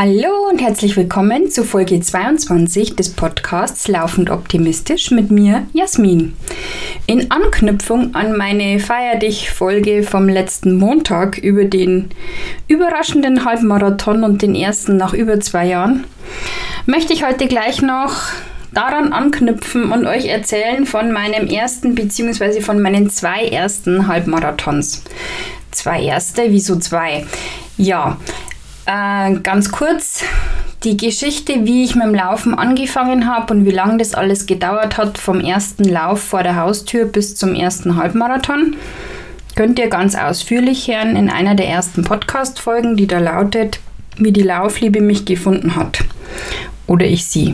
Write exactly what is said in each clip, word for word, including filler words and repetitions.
Hallo und herzlich willkommen zu Folge zweiundzwanzig des Podcasts Laufend Optimistisch mit mir, Jasmin. In Anknüpfung an meine Feier dich-Folge vom letzten Montag über den überraschenden Halbmarathon und den ersten nach über zwei Jahren, möchte ich heute gleich noch daran anknüpfen und euch erzählen von meinem ersten bzw. von meinen zwei ersten Halbmarathons. Zwei erste, wieso zwei? Ja, Äh, ganz kurz die Geschichte, wie ich mit dem Laufen angefangen habe und wie lange das alles gedauert hat, vom ersten Lauf vor der Haustür bis zum ersten Halbmarathon. Könnt ihr ganz ausführlich hören in einer der ersten Podcast-Folgen, die da lautet, wie die Laufliebe mich gefunden hat. Oder ich sie.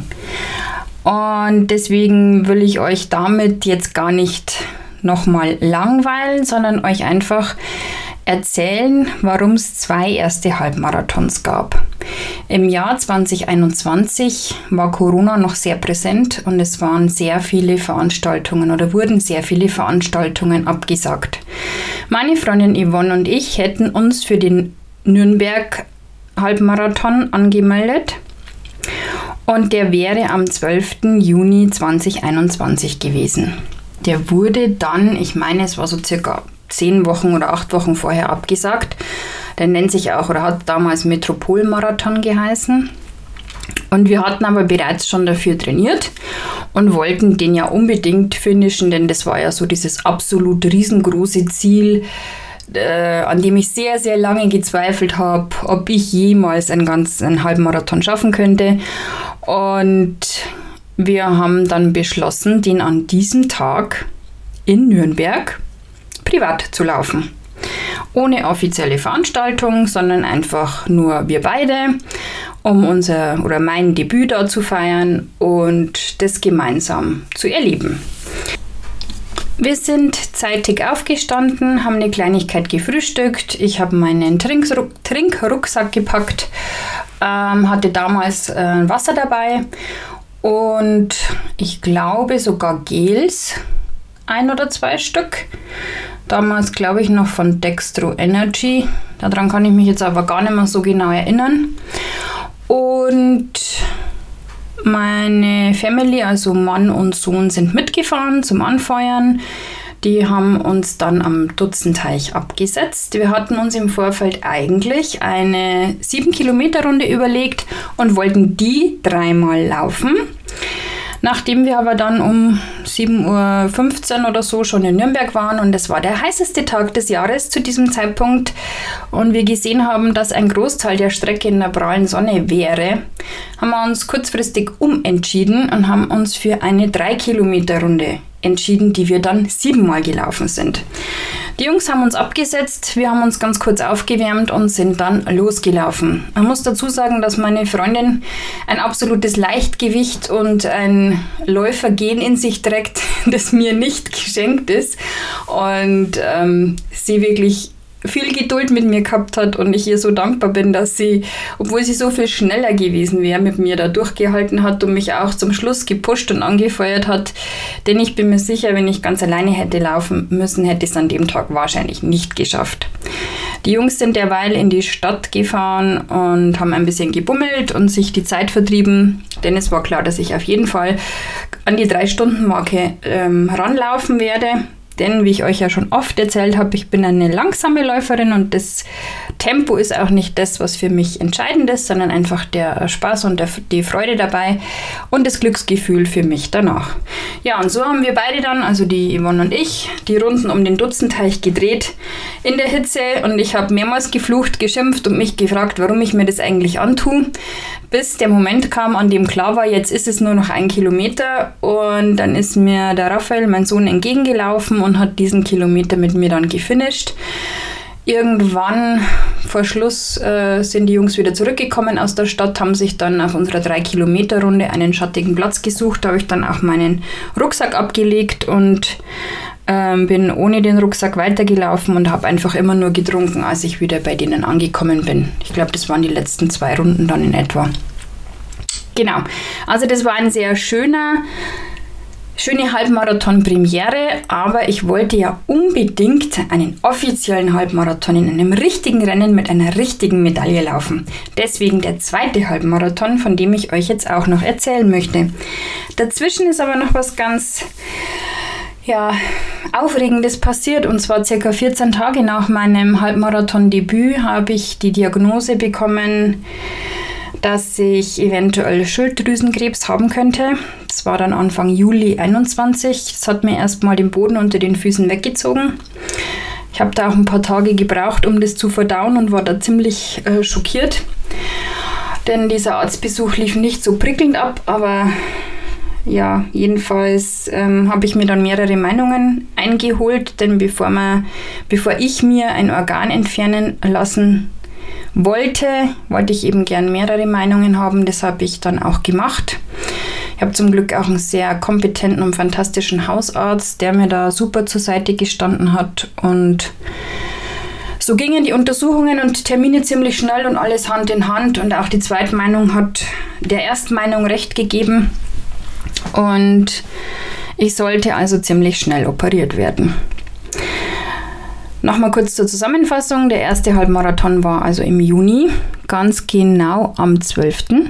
Und deswegen will ich euch damit jetzt gar nicht nochmal langweilen, sondern euch einfach erzählen, warum es zwei erste Halbmarathons gab. Im Jahr zwanzig einundzwanzig war Corona noch sehr präsent und es waren sehr viele Veranstaltungen oder wurden sehr viele Veranstaltungen abgesagt. Meine Freundin Yvonne und ich hätten uns für den Nürnberg Halbmarathon angemeldet und der wäre am zwölften Juni zweitausendeinundzwanzig gewesen. Der wurde dann, ich meine, es war so circa zehn Wochen oder acht Wochen vorher abgesagt. Der nennt sich auch oder hat damals Metropolmarathon geheißen. Und wir hatten aber bereits schon dafür trainiert und wollten den ja unbedingt finishen, denn das war ja so dieses absolut riesengroße Ziel, äh, an dem ich sehr, sehr lange gezweifelt habe, ob ich jemals einen ganzen Halbmarathon schaffen könnte. Und wir haben dann beschlossen, den an diesem Tag in Nürnberg privat zu laufen. Ohne offizielle Veranstaltung, sondern einfach nur wir beide, um unser oder mein Debüt da zu feiern und das gemeinsam zu erleben. Wir sind zeitig aufgestanden, haben eine Kleinigkeit gefrühstückt. Ich habe meinen Trinkruck- Trinkrucksack gepackt, ähm, hatte damals äh, Wasser dabei und ich glaube sogar Gels, ein oder zwei Stück. Damals glaube ich noch von Dextro Energy. Daran kann ich mich jetzt aber gar nicht mehr so genau erinnern. Und meine Family, also Mann und Sohn, sind mitgefahren zum Anfeuern. Die haben uns dann am Dutzenteich abgesetzt. Wir hatten uns im Vorfeld eigentlich eine sieben Kilometer Runde überlegt und wollten die dreimal laufen. Nachdem wir aber dann um sieben Uhr fünfzehn oder so schon in Nürnberg waren und es war der heißeste Tag des Jahres zu diesem Zeitpunkt und wir gesehen haben, dass ein Großteil der Strecke in der prallen Sonne wäre, haben wir uns kurzfristig umentschieden und haben uns für eine drei Kilometer Runde entschieden, die wir dann siebenmal gelaufen sind. Die Jungs haben uns abgesetzt, wir haben uns ganz kurz aufgewärmt und sind dann losgelaufen. Man muss dazu sagen, dass meine Freundin ein absolutes Leichtgewicht und ein Läufergen in sich trägt, das mir nicht geschenkt ist und ähm, sie wirklich viel Geduld mit mir gehabt hat und ich ihr so dankbar bin, dass sie, obwohl sie so viel schneller gewesen wäre, mit mir da durchgehalten hat und mich auch zum Schluss gepusht und angefeuert hat. Denn ich bin mir sicher, wenn ich ganz alleine hätte laufen müssen, hätte ich es an dem Tag wahrscheinlich nicht geschafft. Die Jungs sind derweil in die Stadt gefahren und haben ein bisschen gebummelt und sich die Zeit vertrieben, denn es war klar, dass ich auf jeden Fall an die drei-Stunden-Marke ähm, ranlaufen werde. Denn, wie ich euch ja schon oft erzählt habe, ich bin eine langsame Läuferin und das Tempo ist auch nicht das, was für mich entscheidend ist, sondern einfach der Spaß und der, die Freude dabei und das Glücksgefühl für mich danach. Ja, und so haben wir beide dann, also die Yvonne und ich, die Runden um den Dutzenteich gedreht in der Hitze und ich habe mehrmals geflucht, geschimpft und mich gefragt, warum ich mir das eigentlich antue, bis der Moment kam, an dem klar war, jetzt ist es nur noch ein Kilometer und dann ist mir der Raphael, mein Sohn, entgegengelaufen und hat diesen Kilometer mit mir dann gefinisht. Irgendwann vor Schluss äh, sind die Jungs wieder zurückgekommen aus der Stadt, haben sich dann auf unserer drei Kilometer Runde einen schattigen Platz gesucht. Da habe ich dann auch meinen Rucksack abgelegt und ähm, bin ohne den Rucksack weitergelaufen und habe einfach immer nur getrunken, als ich wieder bei denen angekommen bin. Ich glaube, das waren die letzten zwei Runden dann in etwa. Genau, also das war ein sehr schöner Schöne Halbmarathon-Premiere, aber ich wollte ja unbedingt einen offiziellen Halbmarathon in einem richtigen Rennen mit einer richtigen Medaille laufen. Deswegen der zweite Halbmarathon, von dem ich euch jetzt auch noch erzählen möchte. Dazwischen ist aber noch was ganz ja, Aufregendes passiert, und zwar circa vierzehn Tage nach meinem Halbmarathon-Debüt habe ich die Diagnose bekommen, dass ich eventuell Schilddrüsenkrebs haben könnte. Das war dann Anfang Juli einundzwanzig. Das hat mir erstmal den Boden unter den Füßen weggezogen. Ich habe da auch ein paar Tage gebraucht, um das zu verdauen, und war da ziemlich äh, schockiert. Denn dieser Arztbesuch lief nicht so prickelnd ab, aber ja, jedenfalls ähm, habe ich mir dann mehrere Meinungen eingeholt, denn bevor, man, bevor ich mir ein Organ entfernen lassen wollte, wollte ich eben gern mehrere Meinungen haben. Das habe ich dann auch gemacht. Ich habe zum Glück auch einen sehr kompetenten und fantastischen Hausarzt, der mir da super zur Seite gestanden hat. Und so gingen die Untersuchungen und Termine ziemlich schnell und alles Hand in Hand. Und auch die Zweitmeinung hat der Erstmeinung recht gegeben. Und ich sollte also ziemlich schnell operiert werden. Nochmal kurz zur Zusammenfassung. Der erste Halbmarathon war also im Juni, ganz genau am zwölften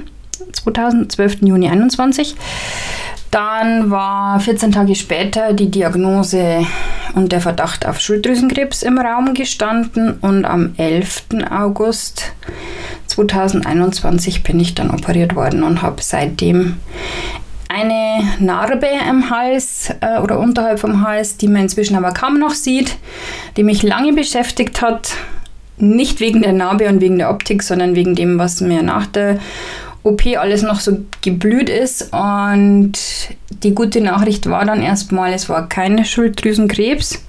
Juni einundzwanzig. Dann war vierzehn Tage später die Diagnose und der Verdacht auf Schilddrüsenkrebs im Raum gestanden, und am elften August zweitausendeinundzwanzig bin ich dann operiert worden und habe seitdem eine Narbe im Hals äh, oder unterhalb vom Hals, die man inzwischen aber kaum noch sieht, die mich lange beschäftigt hat. Nicht wegen der Narbe und wegen der Optik, sondern wegen dem, was mir nach der O P alles noch so geblüht ist. Und die gute Nachricht war dann erstmal, es war kein Schilddrüsenkrebs.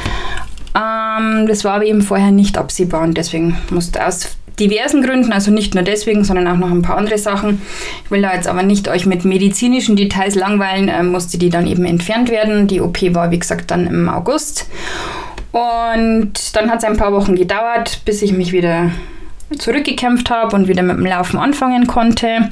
Ähm, das war aber eben vorher nicht absehbar, und deswegen musste aus diversen Gründen, also nicht nur deswegen, sondern auch noch ein paar andere Sachen. Ich will da jetzt aber nicht euch mit medizinischen Details langweilen, äh, musste die dann eben entfernt werden. Die O P war, wie gesagt, dann im August. Und dann hat es ein paar Wochen gedauert, bis ich mich wieder zurückgekämpft habe und wieder mit dem Laufen anfangen konnte.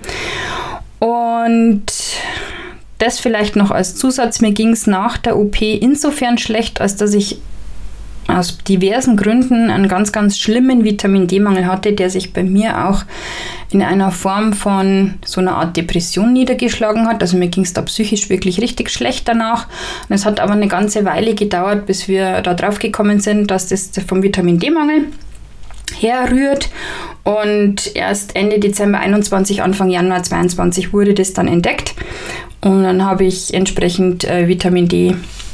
Und das vielleicht noch als Zusatz, mir ging es nach der O P insofern schlecht, als dass ich aus diversen Gründen einen ganz, ganz schlimmen Vitamin-D-Mangel hatte, der sich bei mir auch in einer Form von so einer Art Depression niedergeschlagen hat. Also mir ging es da psychisch wirklich richtig schlecht danach. Und es hat aber eine ganze Weile gedauert, bis wir da drauf gekommen sind, dass das vom Vitamin-D-Mangel herrührt. Und erst Ende Dezember einundzwanzig, Anfang Januar zweiundzwanzig wurde das dann entdeckt. Und dann habe ich entsprechend äh, Vitamin D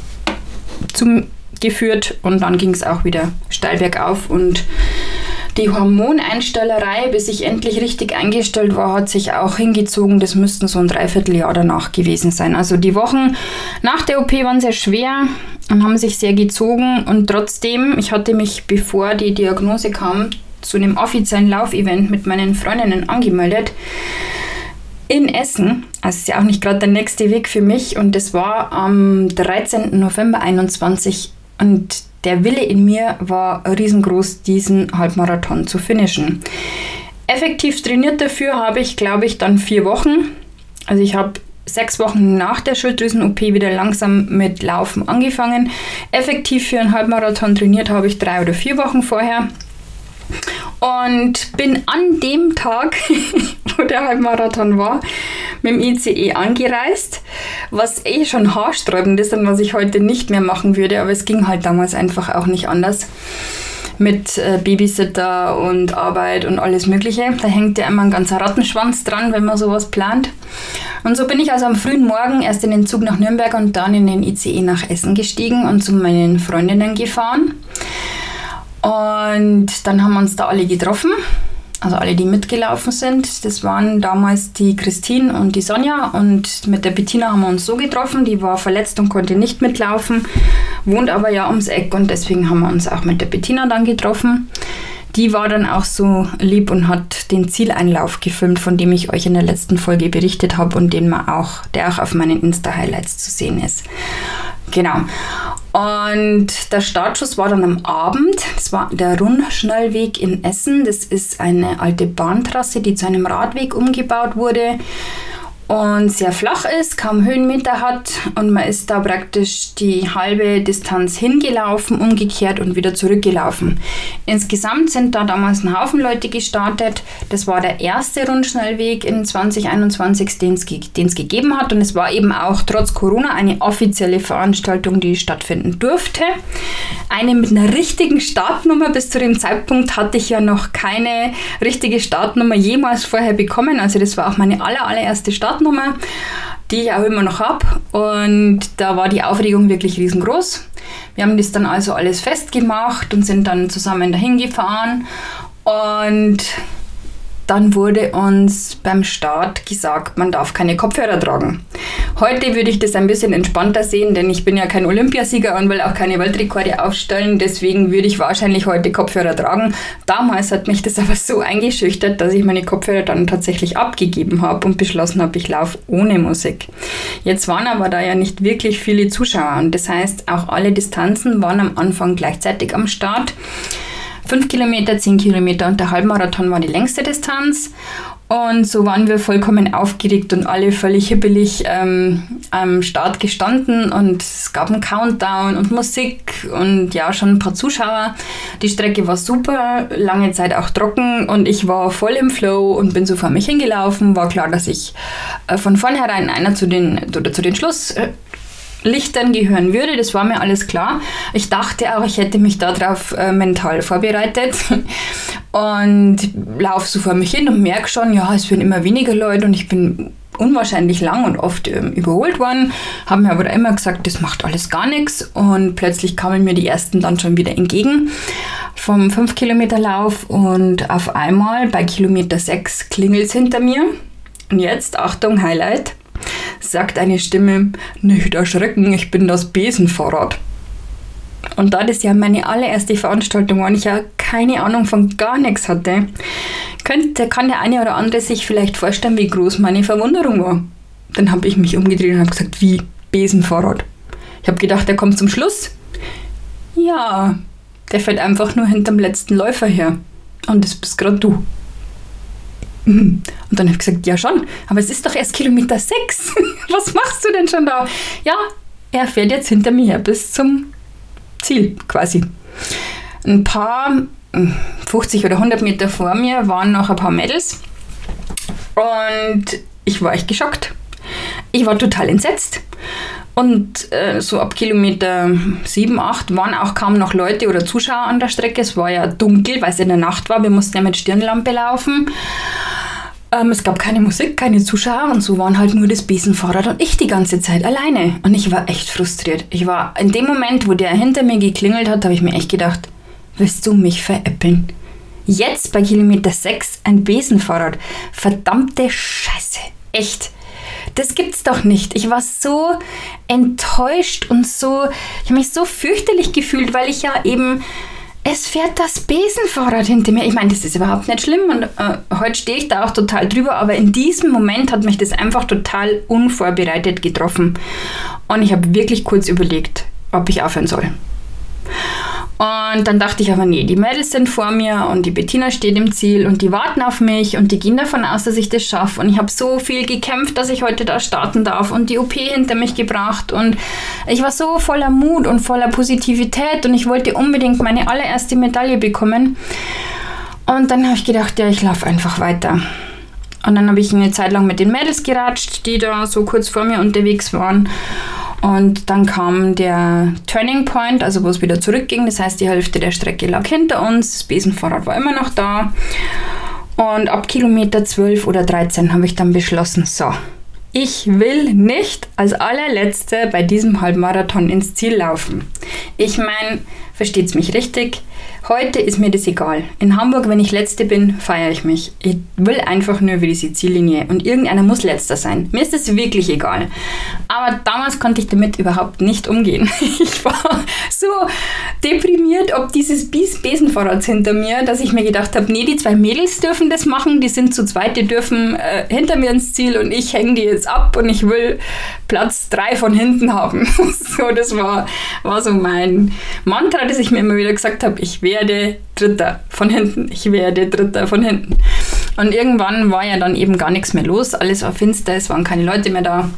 zum geführt, und dann ging es auch wieder steil bergauf, und die Hormoneinstellerei, bis ich endlich richtig eingestellt war, hat sich auch hingezogen. Das müssten so ein Dreivierteljahr danach gewesen sein. Also die Wochen nach der O P waren sehr schwer und haben sich sehr gezogen, und trotzdem, ich hatte mich, bevor die Diagnose kam, zu einem offiziellen Laufevent mit meinen Freundinnen angemeldet in Essen. Also ist ja auch nicht gerade der nächste Weg für mich, und das war am dreizehnten November einundzwanzig. Und der Wille in mir war riesengroß, diesen Halbmarathon zu finishen. Effektiv trainiert dafür habe ich, glaube ich, dann vier Wochen. Also ich habe sechs Wochen nach der Schilddrüsen-O P wieder langsam mit Laufen angefangen. Effektiv für einen Halbmarathon trainiert habe ich drei oder vier Wochen vorher. Und bin an dem Tag, wo der Halbmarathon war, mit dem I C E angereist, was eh schon haarsträubend ist und was ich heute nicht mehr machen würde, aber es ging halt damals einfach auch nicht anders. Mit äh, Babysitter und Arbeit und alles Mögliche. Da hängt ja immer ein ganzer Rattenschwanz dran, wenn man sowas plant. Und so bin ich also am frühen Morgen erst in den Zug nach Nürnberg und dann in den I C E nach Essen gestiegen und zu meinen Freundinnen gefahren. Und dann haben wir uns da alle getroffen, also alle, die mitgelaufen sind. Das waren damals die Christine und die Sonja, und mit der Bettina haben wir uns so getroffen. Die war verletzt und konnte nicht mitlaufen, wohnt aber ja ums Eck, und deswegen haben wir uns auch mit der Bettina dann getroffen. Die war dann auch so lieb und hat den Zieleinlauf gefilmt, von dem ich euch in der letzten Folge berichtet habe und den man auch, der auch auf meinen Insta-Highlights zu sehen ist. Genau. Und der Startschuss war dann am Abend. Das war der Rundschnellweg in Essen. Das ist eine alte Bahntrasse, die zu einem Radweg umgebaut wurde. und sehr flach ist, kaum Höhenmeter hat und man ist da praktisch die halbe Distanz hingelaufen, umgekehrt und wieder zurückgelaufen. Insgesamt sind da damals ein Haufen Leute gestartet. Das war der erste Rundschnellweg in zwanzig einundzwanzig, den es ge- den es gegeben hat, und es war eben auch trotz Corona eine offizielle Veranstaltung, die stattfinden durfte. Eine mit einer richtigen Startnummer. Bis zu dem Zeitpunkt hatte ich ja noch keine richtige Startnummer jemals vorher bekommen, also das war auch meine aller, allererste Startnummer. Nummer, die ich auch immer noch habe, und da war die Aufregung wirklich riesengroß. Wir haben das dann also alles festgemacht und sind dann zusammen dahin gefahren, und dann wurde uns beim Start gesagt, man darf keine Kopfhörer tragen. Heute würde ich das ein bisschen entspannter sehen, denn ich bin ja kein Olympiasieger und will auch keine Weltrekorde aufstellen, deswegen würde ich wahrscheinlich heute Kopfhörer tragen. Damals hat mich das aber so eingeschüchtert, dass ich meine Kopfhörer dann tatsächlich abgegeben habe und beschlossen habe, ich laufe ohne Musik. Jetzt waren aber da ja nicht wirklich viele Zuschauer, und das heißt, auch alle Distanzen waren am Anfang gleichzeitig am Start. fünf Kilometer, zehn Kilometer und der Halbmarathon war die längste Distanz. Und so waren wir vollkommen aufgeregt und alle völlig hippelig ähm, am Start gestanden, und es gab einen Countdown und Musik und ja, schon ein paar Zuschauer. Die Strecke war super, lange Zeit auch trocken, und ich war voll im Flow und bin so vor mich hingelaufen. War klar, dass ich äh, von vornherein einer zu den, oder zu den Schluss... Äh, Lichtern gehören würde, das war mir alles klar. Ich dachte auch, ich hätte mich darauf äh, mental vorbereitet und laufe so vor mich hin und merke schon, ja, es werden immer weniger Leute und ich bin unwahrscheinlich lang und oft ähm, überholt worden, haben mir aber immer gesagt, das macht alles gar nichts, und plötzlich kamen mir die ersten dann schon wieder entgegen vom fünf Kilometer Lauf, und auf einmal bei Kilometer sechs klingelt es hinter mir, und jetzt, Achtung, Highlight, sagt eine Stimme, nicht erschrecken, ich bin das Besenfahrrad. Und da das ja meine allererste Veranstaltung war und ich ja keine Ahnung von gar nichts hatte, könnte, kann der eine oder andere sich vielleicht vorstellen, wie groß meine Verwunderung war. Dann habe ich mich umgedreht und habe gesagt, wie Besenfahrrad? Ich habe gedacht, der kommt zum Schluss. Ja, der fällt einfach nur hinterm letzten Läufer her. Und das bist gerade du. Und dann habe ich gesagt, ja schon, aber es ist doch erst Kilometer sechs. Was machst du denn schon da? Ja, er fährt jetzt hinter mir her bis zum Ziel quasi. Ein paar, fünfzig oder hundert Meter vor mir waren noch ein paar Mädels, und ich war echt geschockt. Ich war total entsetzt. Und äh, so ab Kilometer sieben, acht waren auch kaum noch Leute oder Zuschauer an der Strecke. Es war ja dunkel, weil es in der Nacht war. Wir mussten ja mit Stirnlampe laufen. Ähm, es gab keine Musik, keine Zuschauer, und so waren halt nur das Besenfahrrad und ich die ganze Zeit alleine. Und ich war echt frustriert. Ich war in dem Moment, wo der hinter mir geklingelt hat, habe ich mir echt gedacht, willst du mich veräppeln? Jetzt bei Kilometer sechs ein Besenfahrrad. Verdammte Scheiße. Echt. Das gibt's doch nicht. Ich war so enttäuscht und so, ich habe mich so fürchterlich gefühlt, weil ich ja eben, es fährt das Besenfahrrad hinter mir. Ich meine, das ist überhaupt nicht schlimm, und äh, heute stehe ich da auch total drüber, aber in diesem Moment hat mich das einfach total unvorbereitet getroffen. Und ich habe wirklich kurz überlegt, ob ich aufhören soll. Und dann dachte ich aber, nee, die Mädels sind vor mir und die Bettina steht im Ziel und die warten auf mich und die gehen davon aus, dass ich das schaffe. Und ich habe so viel gekämpft, dass ich heute da starten darf, und die O P hinter mich gebracht. Und ich war so voller Mut und voller Positivität, und ich wollte unbedingt meine allererste Medaille bekommen. Und dann habe ich gedacht, ja, ich laufe einfach weiter. Und dann habe ich eine Zeit lang mit den Mädels geratscht, die da so kurz vor mir unterwegs waren. Und dann kam der Turning Point, also wo es wieder zurückging. Das heißt, die Hälfte der Strecke lag hinter uns. Das Besenfahrrad war immer noch da. Und ab Kilometer zwölf oder dreizehn habe ich dann beschlossen, so, ich will nicht als allerletzte bei diesem Halbmarathon ins Ziel laufen. Ich meine, versteht's mich richtig, heute ist mir das egal. In Hamburg, wenn ich Letzte bin, feiere ich mich. Ich will einfach nur über diese Ziellinie, und irgendeiner muss Letzter sein. Mir ist das wirklich egal. Aber damals konnte ich damit überhaupt nicht umgehen. Ich war so deprimiert ob dieses Besenfahrrads hinter mir, dass ich mir gedacht habe, nee, die zwei Mädels dürfen das machen, die sind zu zweit, die dürfen äh, hinter mir ins Ziel, und ich hänge die jetzt ab und ich will Platz drei von hinten haben. So, das war, war so mein Mantra, das ich mir immer wieder gesagt habe, ich werde Dritter von hinten, ich werde Dritter von hinten. Und irgendwann war ja dann eben gar nichts mehr los. Alles war finster, es waren keine Leute mehr da.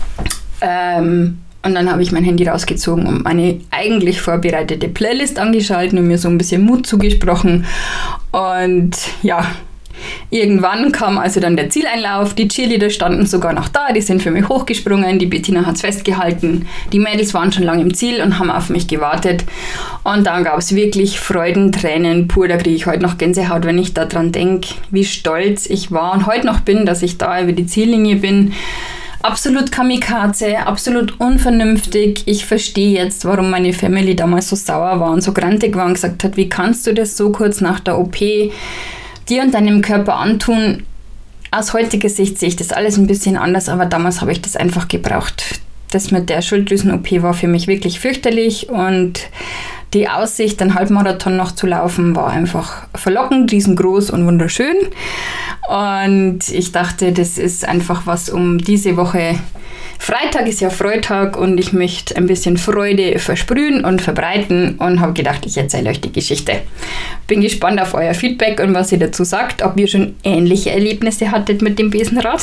Ähm, und dann habe ich mein Handy rausgezogen und meine eigentlich vorbereitete Playlist angeschaltet und mir so ein bisschen Mut zugesprochen. Und ja, irgendwann kam also dann der Zieleinlauf, die Cheerleader standen sogar noch da, die sind für mich hochgesprungen, die Bettina hat es festgehalten, die Mädels waren schon lange im Ziel und haben auf mich gewartet und dann gab es wirklich Freudentränen pur, da kriege ich heute noch Gänsehaut, wenn ich daran denke, wie stolz ich war und heute noch bin, dass ich da über die Ziellinie bin. Absolut Kamikaze, absolut unvernünftig. Ich verstehe jetzt, warum meine Family damals so sauer war und so grantig war und gesagt hat, wie kannst du das so kurz nach der O P dir und deinem Körper antun? Aus heutiger Sicht sehe ich das alles ein bisschen anders, aber damals habe ich das einfach gebraucht. Das mit der Schilddrüsen-O P war für mich wirklich fürchterlich und die Aussicht, einen Halbmarathon noch zu laufen, war einfach verlockend, riesengroß und wunderschön. Und ich dachte, das ist einfach was, um diese Woche, Freitag ist ja Freitag und ich möchte ein bisschen Freude versprühen und verbreiten und habe gedacht, ich erzähle euch die Geschichte. Bin gespannt auf euer Feedback und was ihr dazu sagt, ob ihr schon ähnliche Erlebnisse hattet mit dem Besenrad.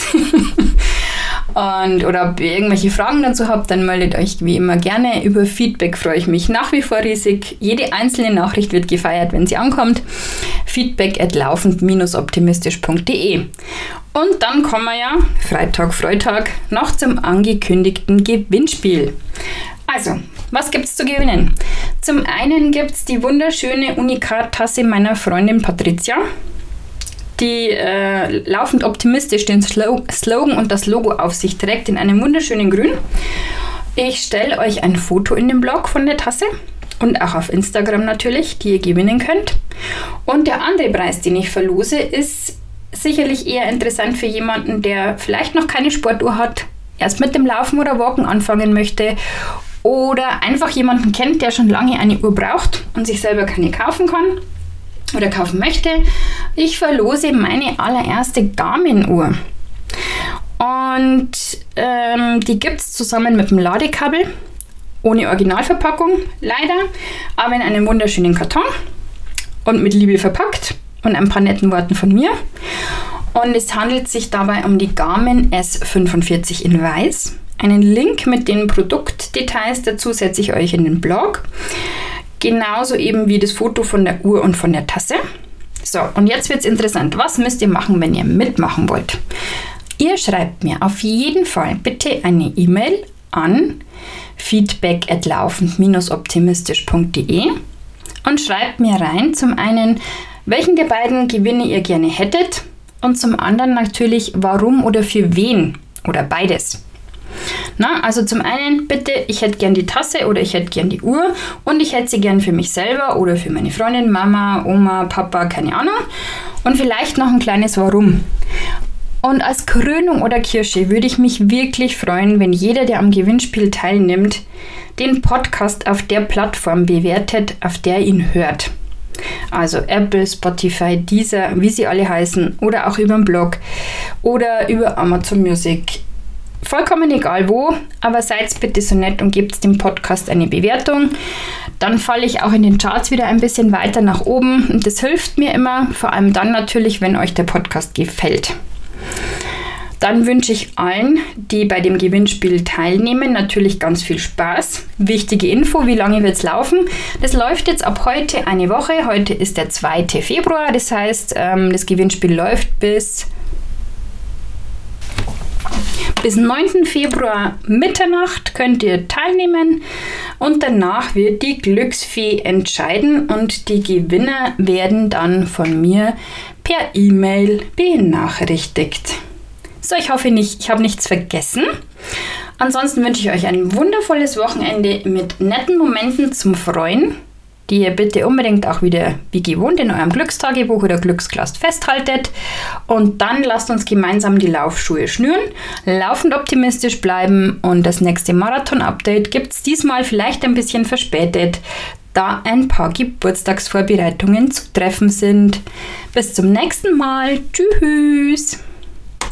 Und, oder ob ihr irgendwelche Fragen dazu habt, dann meldet euch wie immer gerne. Über Feedback freue ich mich nach wie vor riesig. Jede einzelne Nachricht wird gefeiert, wenn sie ankommt. Feedback at laufend optimistisch punkt de. Und dann kommen wir ja, Freitag, Freitag, noch zum angekündigten Gewinnspiel. Also, was gibt's zu gewinnen? Zum einen gibt's die wunderschöne Unikat-Tasse meiner Freundin Patricia, die äh, laufend optimistisch den Slo- Slogan und das Logo auf sich trägt in einem wunderschönen Grün. Ich stelle euch ein Foto in den Blog von der Tasse und auch auf Instagram natürlich, die ihr gewinnen könnt. Und der andere Preis, den ich verlose, ist sicherlich eher interessant für jemanden, der vielleicht noch keine Sportuhr hat, erst mit dem Laufen oder Walken anfangen möchte oder einfach jemanden kennt, der schon lange eine Uhr braucht und sich selber keine kaufen kann oder kaufen möchte. Ich verlose meine allererste Garmin-Uhr. Und ähm, die gibt es zusammen mit dem Ladekabel, ohne Originalverpackung, leider, aber in einem wunderschönen Karton und mit Liebe verpackt und ein paar netten Worten von mir. Und es handelt sich dabei um die Garmin S fünfundvierzig in Weiß. Einen Link mit den Produktdetails dazu setze ich euch in den Blog. Genauso eben wie das Foto von der Uhr und von der Tasse. So, und jetzt wird es interessant. Was müsst ihr machen, wenn ihr mitmachen wollt? Ihr schreibt mir auf jeden Fall bitte eine E-Mail an feedback at laufend optimistisch punkt de und schreibt mir rein, zum einen, welchen der beiden Gewinne ihr gerne hättet und zum anderen natürlich, warum oder für wen oder beides. Na, also zum einen, bitte, ich hätte gern die Tasse oder ich hätte gern die Uhr und ich hätte sie gern für mich selber oder für meine Freundin, Mama, Oma, Papa, keine Ahnung. Und vielleicht noch ein kleines Warum. Und als Krönung oder Kirsche würde ich mich wirklich freuen, wenn jeder, der am Gewinnspiel teilnimmt, den Podcast auf der Plattform bewertet, auf der ihr ihn hört. Also Apple, Spotify, Deezer, wie sie alle heißen, oder auch über den Blog oder über Amazon Music. Vollkommen egal wo, aber seid bitte so nett und gebt dem Podcast eine Bewertung. Dann falle ich auch in den Charts wieder ein bisschen weiter nach oben und das hilft mir immer, vor allem dann natürlich, wenn euch der Podcast gefällt. Dann wünsche ich allen, die bei dem Gewinnspiel teilnehmen, natürlich ganz viel Spaß. Wichtige Info, wie lange wird es laufen? Das läuft jetzt ab heute eine Woche. Heute ist der zweite Februar, das heißt, das Gewinnspiel läuft bis... Bis neunten Februar Mitternacht könnt ihr teilnehmen und danach wird die Glücksfee entscheiden und die Gewinner werden dann von mir per E-Mail benachrichtigt. So, ich hoffe nicht, ich habe nichts vergessen. Ansonsten wünsche ich euch ein wundervolles Wochenende mit netten Momenten zum Freuen, die ihr bitte unbedingt auch wieder wie gewohnt in eurem Glückstagebuch oder Glücksglas festhaltet. Und dann lasst uns gemeinsam die Laufschuhe schnüren, laufend optimistisch bleiben und das nächste Marathon-Update gibt es diesmal vielleicht ein bisschen verspätet, da ein paar Geburtstagsvorbereitungen zu treffen sind. Bis zum nächsten Mal. Tschüss!